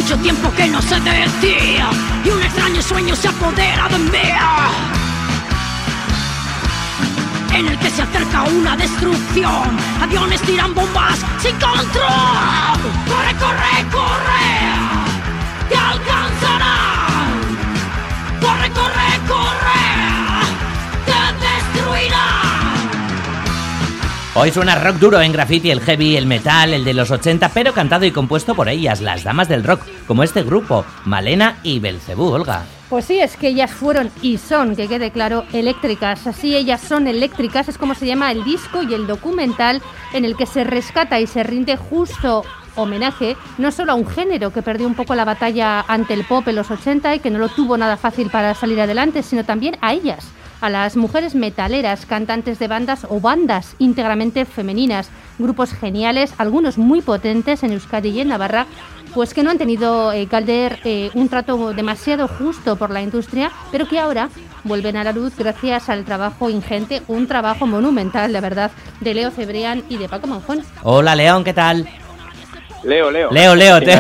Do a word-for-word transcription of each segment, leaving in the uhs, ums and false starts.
mucho tiempo que no sé de ti, y un extraño sueño se apodera de mí, en el que se acerca una destrucción. Aviones tiran bombas sin control. Corre, corre, corre, te alcanzarán. Corre, corre, corre, te destruirán. Hoy suena rock duro en Graffiti, el heavy, el metal, el de los ochenta, pero cantado y compuesto por ellas, las damas del rock, como este grupo, Malena y Belcebú, Olga. Pues sí, es que ellas fueron y son, que quede claro, eléctricas. Así ellas son eléctricas, es como se llama el disco y el documental en el que se rescata y se rinde justo homenaje no solo a un género que perdió un poco la batalla ante el pop en los ochenta y que no lo tuvo nada fácil para salir adelante, sino también a ellas, a las mujeres metaleras, cantantes de bandas o bandas íntegramente femeninas, grupos geniales, algunos muy potentes en Euskadi y en Navarra, pues que no han tenido, eh, Calder, eh, un trato demasiado justo por la industria, pero que ahora vuelven a la luz gracias al trabajo ingente, un trabajo monumental, la verdad, de Leo Cebrián y de Paco Manjón. Hola, León, ¿qué tal? Leo, Leo. Leo, Leo. Te...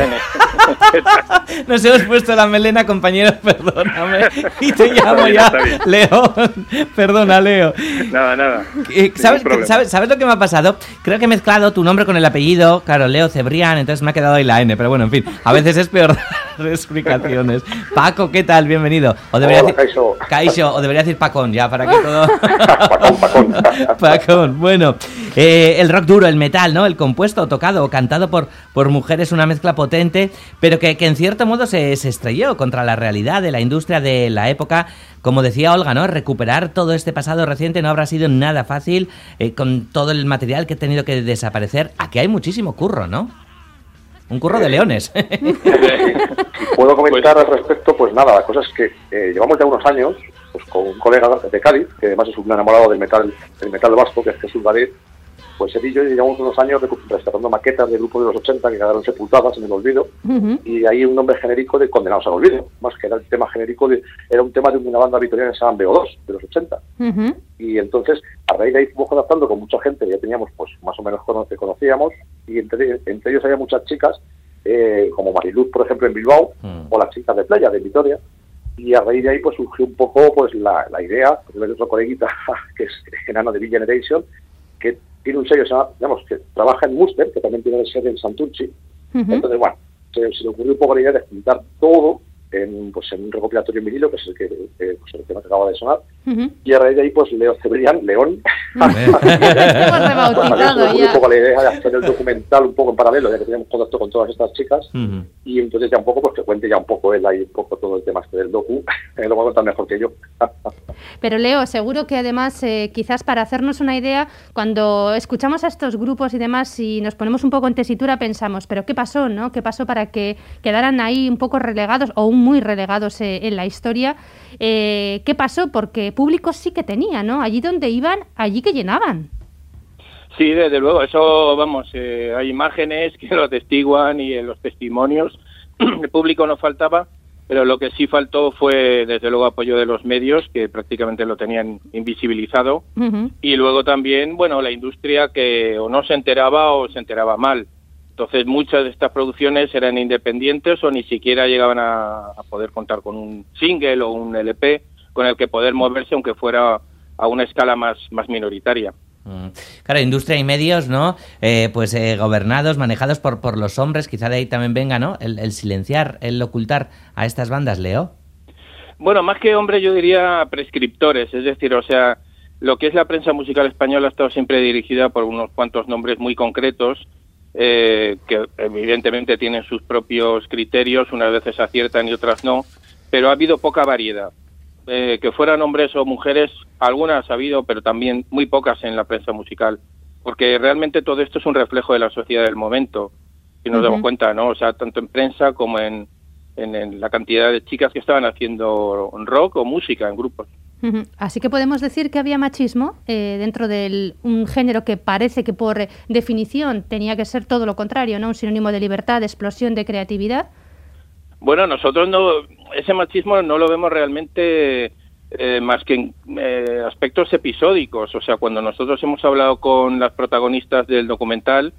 Nos hemos puesto la melena, compañero, perdóname. Y te llamo ya, Leo. Perdona, Leo. Nada, nada. ¿Sabes, ¿sabes, ¿Sabes lo que me ha pasado? Creo que he mezclado tu nombre con el apellido, claro, Leo Cebrián, entonces me ha quedado ahí la N, pero bueno, en fin, a veces es peor dar explicaciones. Paco, ¿qué tal? Bienvenido. O debería Hola, decir... Caixo. Caixo, o debería decir Pacón, ya, para que todo... Pacón, Pacón. Pacón, bueno. Eh, el rock duro, el metal, ¿no? El compuesto, tocado o cantado por, por mujeres, una mezcla potente, pero que, que en cierto modo se, se estrelló contra la realidad de la industria de la época. Como decía Olga, ¿no? Recuperar todo este pasado reciente no habrá sido nada fácil, eh, con todo el material que ha tenido que desaparecer. Aquí hay muchísimo curro, ¿no? Un curro de leones. Puedo comentar al respecto, pues nada, la cosa es que eh, llevamos ya unos años pues con un colega de Cádiz, que además es un enamorado del metal, del metal vasco, que es Jesús Gadir. Pues él y yo llevamos unos años rescatando maquetas de grupos de los ochenta que quedaron sepultadas en el olvido, uh-huh. Y hay un nombre genérico de Condenados al Olvido, más que era el tema genérico, de, era un tema de una banda vitoriana que se llama B O dos, de los ochenta. Uh-huh. Y entonces, a raíz de ahí fuimos adaptando con mucha gente que ya teníamos, pues más o menos que conocíamos, y entre, entre ellos había muchas chicas, eh, como Mariluz, por ejemplo, en Bilbao, uh-huh. O las chicas de Playa, de Vitoria. Y a raíz de ahí pues surgió un poco pues la, la idea, pues, de otro coleguita, que es enano de V-Generation, que tiene un sello, digamos, que trabaja en Muster, que también tiene sede en Santurchi. Uh-huh. Entonces, bueno, se, se le ocurrió un poco la idea de juntar todo en, pues, en un recopilatorio en vinilo, que es el que, eh, pues, el tema que acaba de sonar. Uh-huh. Y a raíz de ahí, pues, Leo Cebrián, León, hemos rebautizado pues, ya. un poco la idea de hacer el documental un poco en paralelo, ya que teníamos contacto con todas estas chicas. Uh-huh. Y entonces ya un poco, pues, que cuente ya un poco él ahí, un poco todo el tema este del docu. Lo va a contar mejor que yo. Pero Leo, seguro que además, eh, quizás para hacernos una idea, cuando escuchamos a estos grupos y demás y nos ponemos un poco en tesitura, pensamos, ¿pero qué pasó, no? ¿Qué pasó para que quedaran ahí un poco relegados o muy relegados eh, en la historia? Eh, ¿Qué pasó? Porque público sí que tenía, ¿no? Allí donde iban, allí que llenaban. Sí, desde luego, eso, vamos, eh, hay imágenes que lo atestiguan y en los testimonios el público no faltaba. Pero lo que sí faltó fue, desde luego, apoyo de los medios, que prácticamente lo tenían invisibilizado. Uh-huh. Y luego también, bueno, la industria que o no se enteraba o se enteraba mal. Entonces, muchas de estas producciones eran independientes o ni siquiera llegaban a, a poder contar con un single o un L P con el que poder moverse, aunque fuera a una escala más, más minoritaria. Claro, industria y medios, ¿no? Eh, pues eh, gobernados, manejados por, por los hombres, quizá de ahí también venga, ¿no? El, el silenciar, el ocultar a estas bandas, Leo. Bueno, más que hombres yo diría prescriptores, es decir, o sea, lo que es la prensa musical española ha estado siempre dirigida por unos cuantos nombres muy concretos, eh, que evidentemente tienen sus propios criterios, unas veces aciertan y otras no, pero ha habido poca variedad. Eh, que fueran hombres o mujeres, algunas ha habido, pero también muy pocas en la prensa musical, porque realmente todo esto es un reflejo de la sociedad del momento, si nos uh-huh. damos cuenta, ¿no? O sea, tanto en prensa como en, en, en la cantidad de chicas que estaban haciendo rock o música en grupos. Uh-huh. Así que podemos decir que había machismo eh, dentro de un género que parece que por definición tenía que ser todo lo contrario, ¿no? Un sinónimo de libertad, de explosión, de creatividad. Bueno, nosotros no, ese machismo no lo vemos realmente eh, más que en eh, aspectos episódicos. O sea, cuando nosotros hemos hablado con las protagonistas del documental,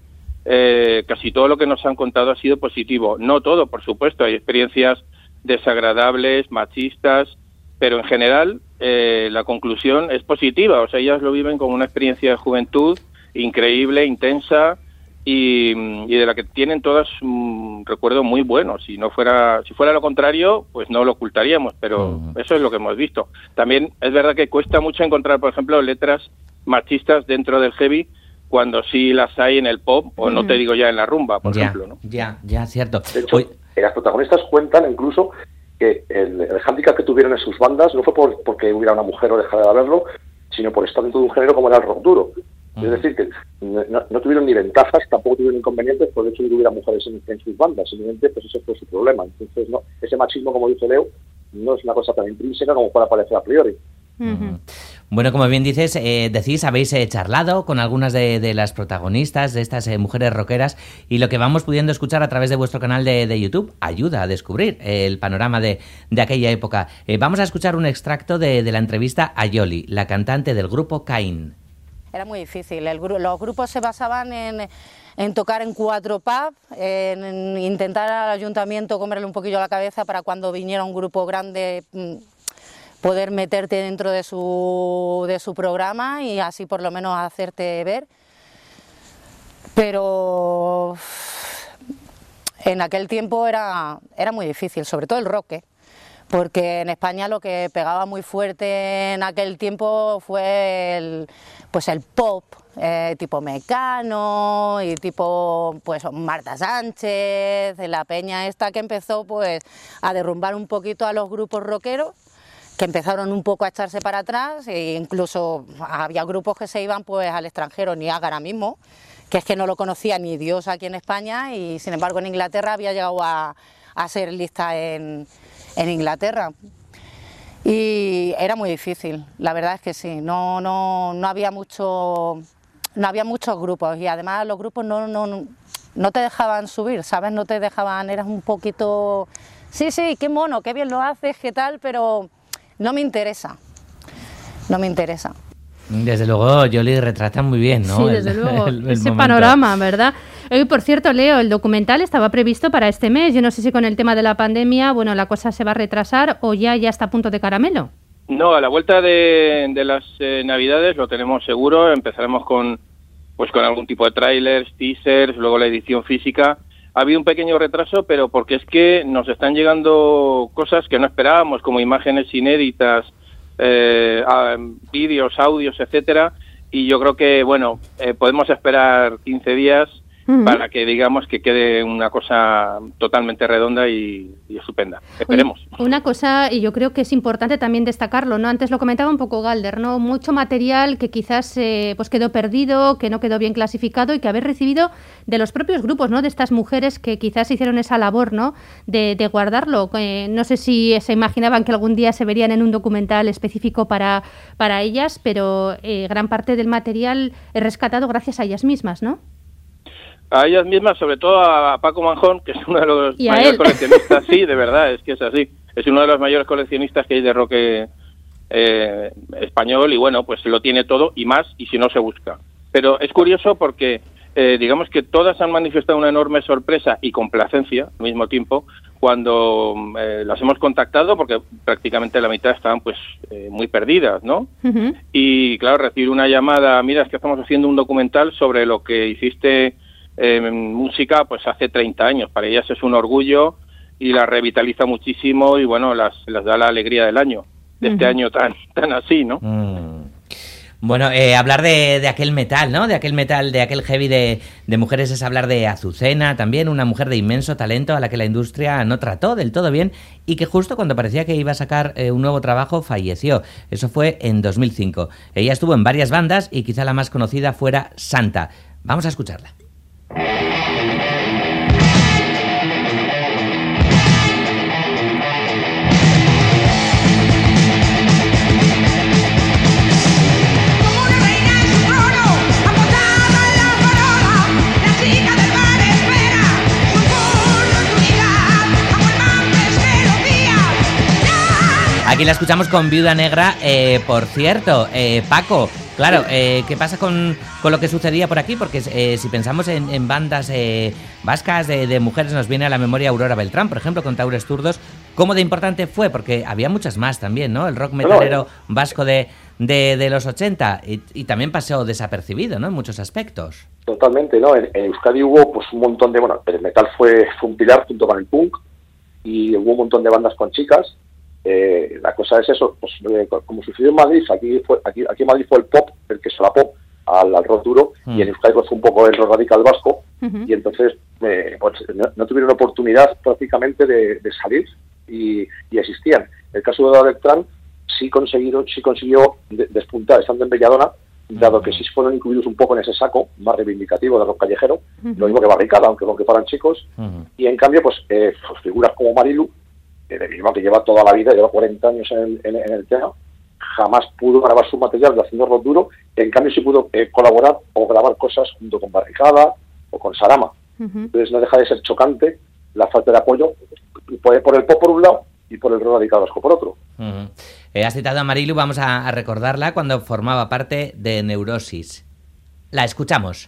eh, casi todo lo que nos han contado ha sido positivo. No todo, por supuesto, hay experiencias desagradables, machistas, pero en general eh, la conclusión es positiva. O sea, ellas lo viven como una experiencia de juventud increíble, intensa, y, y de la que tienen todas un recuerdo muy bueno. Si no fuera, si fuera lo contrario, pues no lo ocultaríamos, pero uh-huh. eso es lo que hemos visto. También es verdad que cuesta mucho encontrar, por ejemplo, letras machistas dentro del heavy, cuando sí las hay en el pop, o uh-huh. no te digo ya en la rumba, por ya, ejemplo, ¿no? Ya, ya, cierto. De hecho, Hoy... las protagonistas cuentan incluso que el, el hándicap que tuvieron en sus bandas no fue por, porque hubiera una mujer o dejara de haberlo, sino por estar dentro de un género como era el rock duro. Uh-huh. Es decir, que no, no tuvieron ni ventajas, tampoco tuvieron inconvenientes por el hecho de que hubiera mujeres en, en sus bandas. Simplemente, pues ese fue su problema. Entonces, no, ese machismo, como dice Leo, no es una cosa tan intrínseca como pueda parecer a priori. Uh-huh. Bueno, como bien dices, eh, decís, habéis eh, charlado con algunas de, de las protagonistas, de estas eh, mujeres rockeras, y lo que vamos pudiendo escuchar a través de vuestro canal de, de YouTube ayuda a descubrir eh, el panorama de, de aquella época. Eh, vamos a escuchar un extracto de, de la entrevista a Yoli, la cantante del grupo Caín. Era muy difícil, el gru- los grupos se basaban en, en tocar en cuatro pubs, en, en intentar al ayuntamiento comerle un poquillo la cabeza para cuando viniera un grupo grande poder meterte dentro de su, de su programa y así por lo menos hacerte ver. Pero en aquel tiempo era, era muy difícil, sobre todo el rock, ¿eh? Porque en España lo que pegaba muy fuerte en aquel tiempo fue el, pues el pop, eh, tipo Mecano y tipo pues Marta Sánchez, la peña esta que empezó pues a derrumbar un poquito a los grupos rockeros, que empezaron un poco a echarse para atrás, e incluso había grupos que se iban pues al extranjero, Niágara mismo, que es que no lo conocía ni Dios aquí en España, y sin embargo en Inglaterra había llegado a, a ser lista en, en Inglaterra. Y era muy difícil, la verdad es que sí, no, no, no había mucho, no había muchos grupos, y además los grupos no, no, no te dejaban subir, ¿sabes? No te dejaban, eras un poquito, sí, sí, qué mono, qué bien lo haces, qué tal, pero no me interesa, no me interesa. Desde luego, Yoli retrata muy bien, ¿no? Sí, desde el, luego, el, el ese momento. panorama, ¿verdad? Y por cierto, Leo, el documental estaba previsto para este mes. Yo no sé si con el tema de la pandemia, bueno, la cosa se va a retrasar o ya, ya está a punto de caramelo. No, a la vuelta de, de las eh, Navidades lo tenemos seguro. Empezaremos con, pues, con algún tipo de trailers, teasers, luego la edición física. Ha habido un pequeño retraso, pero porque es que nos están llegando cosas que no esperábamos, como imágenes inéditas, eh, vídeos, audios, etcétera, y yo creo que, bueno, eh, podemos esperar quince días uh-huh. para que digamos que quede una cosa totalmente redonda y, y estupenda. Esperemos. Una cosa, y yo creo que es importante también destacarlo, ¿no? Antes lo comentaba un poco Galder, ¿no? Mucho material que quizás eh, pues quedó perdido, que no quedó bien clasificado y que habéis recibido de los propios grupos, ¿no? De estas mujeres que quizás hicieron esa labor, ¿no? De, de guardarlo. Eh, no sé si se imaginaban que algún día se verían en un documental específico para, para ellas, pero eh, gran parte del material es rescatado gracias a ellas mismas, ¿no? A ellas mismas, sobre todo a Paco Manjón, que es uno de los mayores él? coleccionistas, sí, de verdad, es que es así. Es uno de los mayores coleccionistas que hay de rock eh, español y bueno, pues lo tiene todo y más, y si no se busca. Pero es curioso porque eh, digamos que todas han manifestado una enorme sorpresa y complacencia al mismo tiempo cuando eh, las hemos contactado, porque prácticamente la mitad estaban pues eh, muy perdidas, ¿no? Uh-huh. Y claro, recibir una llamada, mira, es que estamos haciendo un documental sobre lo que hiciste eh, en música pues hace treinta años. Para ellas es un orgullo y la revitaliza muchísimo y bueno, las, las da la alegría del año, de este uh-huh. año tan, tan así, ¿no? Mm. Bueno, eh, hablar de, de aquel metal, ¿no? De aquel metal, de aquel heavy de, de mujeres es hablar de Azucena, también una mujer de inmenso talento a la que la industria no trató del todo bien y que justo cuando parecía que iba a sacar eh, un nuevo trabajo falleció. Eso fue en dos mil cinco. Ella estuvo en varias bandas y quizá la más conocida fuera Santa. Vamos a escucharla. Aquí la escuchamos con Viuda Negra. Eh, por cierto, eh, Paco, Claro, eh, ¿qué pasa con, con lo que sucedía por aquí? Porque eh, si pensamos en, en bandas eh, vascas de, de mujeres, nos viene a la memoria Aurora Beltrán, por ejemplo, con Taures Zurdos. ¿Cómo de importante fue? Porque había muchas más también, ¿no? El rock metalero vasco de, de, de los ochenta y, y también pasó desapercibido, ¿no? En muchos aspectos. Totalmente, ¿no? En, en Euskadi hubo pues un montón de... Bueno, el metal fue, fue un pilar junto con el punk y hubo un montón de bandas con chicas. Eh, la cosa es eso, pues eh, como sucedió en Madrid, aquí fue aquí, aquí en Madrid fue el pop el que solapó al, al rock duro, mm. y en Euskadi pues, fue un poco el rock radical vasco, uh-huh. y entonces eh, pues, no, no tuvieron oportunidad prácticamente de, de salir y, y existían. El caso de Beltrán sí consiguieron, sí consiguió de, despuntar estando en Belladona, dado que sí fueron incluidos un poco en ese saco más reivindicativo de rock callejero, uh-huh. lo mismo que Barricada, aunque, aunque fueran chicos, uh-huh. y en cambio pues, eh, pues figuras como Marilu, de mismo que lleva toda la vida, lleva cuarenta años en el, en, en el tema, jamás pudo grabar su material haciendo rock duro, en cambio sí pudo eh, colaborar o grabar cosas junto con Barricada o con Sarama. Uh-huh. Entonces no deja de ser chocante la falta de apoyo por, por el pop por un lado y por el rock radical vasco por otro. Uh-huh. Eh, has citado a Marilu, vamos a, a recordarla cuando formaba parte de Neurosis. La escuchamos.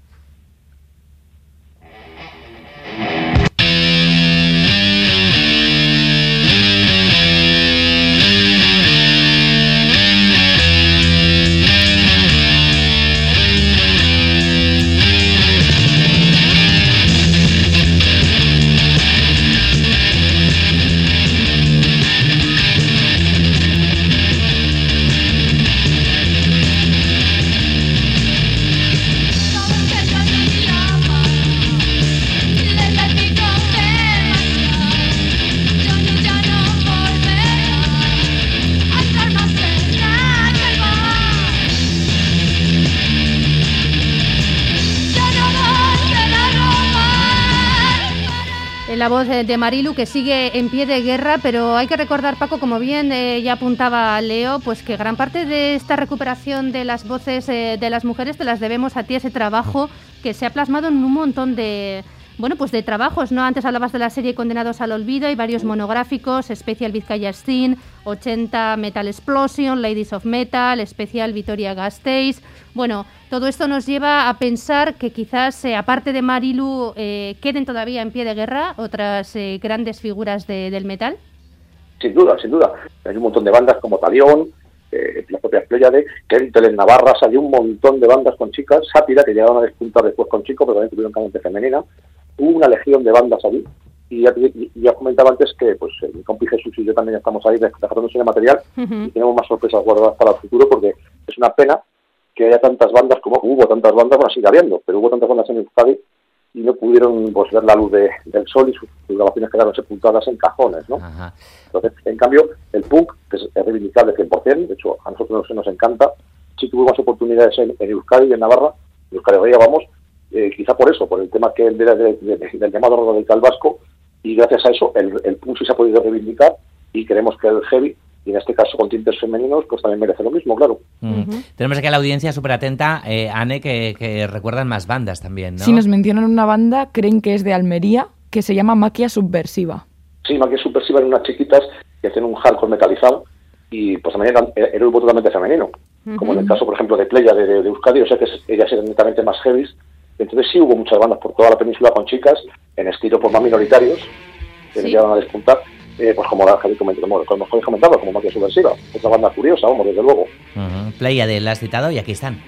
La voz de Marilu, que sigue en pie de guerra, pero hay que recordar, Paco, como bien eh, ya apuntaba Leo, pues que gran parte de esta recuperación de las voces eh, de las mujeres te las debemos a ti, ese trabajo que se ha plasmado en un montón de, bueno, pues de trabajos, ¿no? Antes hablabas de la serie Condenados al Olvido, hay varios monográficos, Especial Vizcaya Scene, ochenta Metal Explosion, Ladies of Metal, Especial Vitoria Gasteiz. Bueno, todo esto nos lleva a pensar que quizás, eh, aparte de Marilu, eh, queden todavía en pie de guerra otras eh, grandes figuras de, del metal. Sin duda, sin duda. Hay un montón de bandas como Talión, eh, la propia Pléyade, Kentel en Navarra, salió un montón de bandas con chicas, Sátira, que llegaron a despuntar después con chicos, pero también tuvieron cantante femenina. Hubo una legión de bandas allí. Y ya, ya comentaba antes que pues mi compi Jesús y yo también estamos ahí desarrollando ese material, uh-huh. y tenemos más sorpresas guardadas para el futuro, porque es una pena que haya tantas bandas como hubo tantas bandas, bueno, sigue habiendo, pero hubo tantas bandas en Euskadi y no pudieron pues, ver la luz de, del sol y sus, sus grabaciones quedaron sepultadas en cajones, ¿no? Ajá. Entonces, en cambio, el punk, que es, es reivindicable cien por ciento, de hecho, a nosotros nos, nos encanta, sí tuvimos oportunidades en, en Euskadi y en Navarra, en Euskadi Ría, vamos, eh, quizá por eso, por el tema que de, de, de, de, del llamado rock radical vasco, y gracias a eso el, el punk sí se ha podido reivindicar y queremos que el heavy, y en este caso con tintes femeninos, pues también merece lo mismo, claro. Mm. Uh-huh. Tenemos aquí a la audiencia súper atenta, eh, Anne, que, que recuerdan más bandas también, ¿no? Si nos mencionan una banda, creen que es de Almería, que se llama Maquia Subversiva. Sí, Maquia Subversiva eran unas chiquitas que hacen un hardcore metalizado y pues también era, era un grupo totalmente femenino, uh-huh. como en el caso, por ejemplo, de Pleya de, de, de Euskadi, o sea que ellas eran netamente más heavy. Entonces sí hubo muchas bandas por toda la península con chicas, en estilo pues más minoritarios, que sí. llegaron a despuntar. Eh, pues como la Javi comentaba, como, como Javi comentaba, como Maquia Subversiva, otra banda curiosa, vamos, desde luego. Uh-huh. Pléyade, la has citado y aquí están.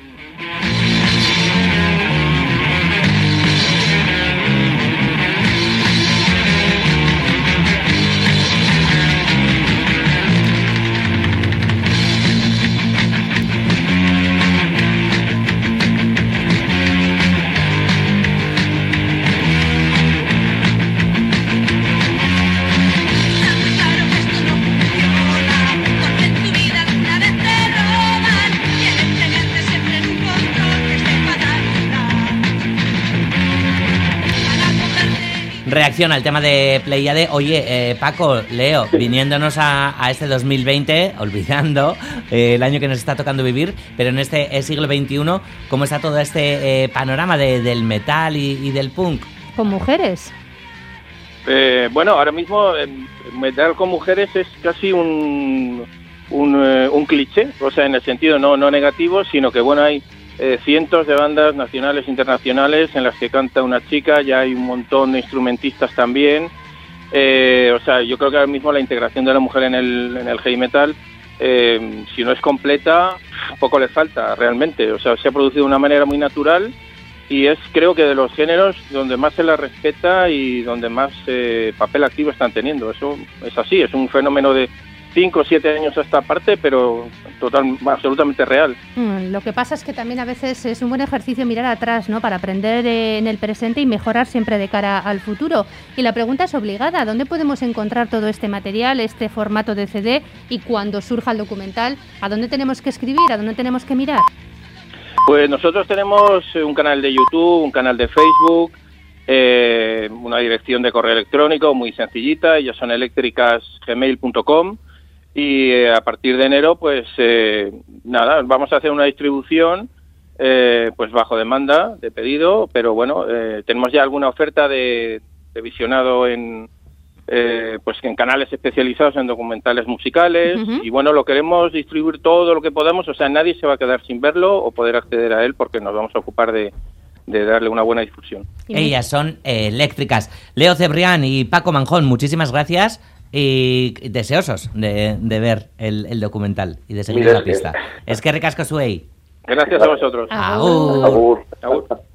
Reacción al tema de Pléyade. Oye, eh, Paco, Leo, viniéndonos a, a este dos mil veinte, olvidando eh, el año que nos está tocando vivir, pero en este siglo veintiuno, ¿cómo está todo este eh, panorama de, del metal y, y del punk? ¿Con mujeres? Eh, bueno, ahora mismo el metal con mujeres es casi un, un, un cliché, o sea, en el sentido no, no negativo, sino que, bueno, hay eh, cientos de bandas nacionales e internacionales en las que canta una chica, ya hay un montón de instrumentistas también. Eh, o sea, yo creo que ahora mismo la integración de la mujer en el, en el heavy metal, eh, si no es completa, poco le falta realmente. O sea, se ha producido de una manera muy natural y es, creo que, de los géneros donde más se la respeta y donde más eh, papel activo están teniendo. Eso es así, es un fenómeno de cinco o siete años a esta parte, pero total, absolutamente real. Mm, lo que pasa es que también a veces es un buen ejercicio mirar atrás, ¿no? Para aprender eh, en el presente y mejorar siempre de cara al futuro. Y la pregunta es obligada, ¿dónde podemos encontrar todo este material, este formato de C D? Y cuando surja el documental, ¿a dónde tenemos que escribir? ¿A dónde tenemos que mirar? Pues nosotros tenemos un canal de YouTube, un canal de Facebook, eh, una dirección de correo electrónico muy sencillita, ellas son eléctricas gmail punto com. Y eh, a partir de enero, pues eh, nada, vamos a hacer una distribución eh, pues bajo demanda de pedido, pero bueno, eh, tenemos ya alguna oferta de, de visionado en eh, pues en canales especializados en documentales musicales. Uh-huh. Y bueno, lo queremos distribuir todo lo que podamos, o sea, nadie se va a quedar sin verlo o poder acceder a él porque nos vamos a ocupar de, de darle una buena difusión. Ellas son eh, eléctricas. Leo Cebrián y Paco Manjón, muchísimas gracias. Y deseosos de, de ver el, el documental y de seguir la pista. Es que ricasco zuei. Gracias a vosotros. Agur. Agur. Agur.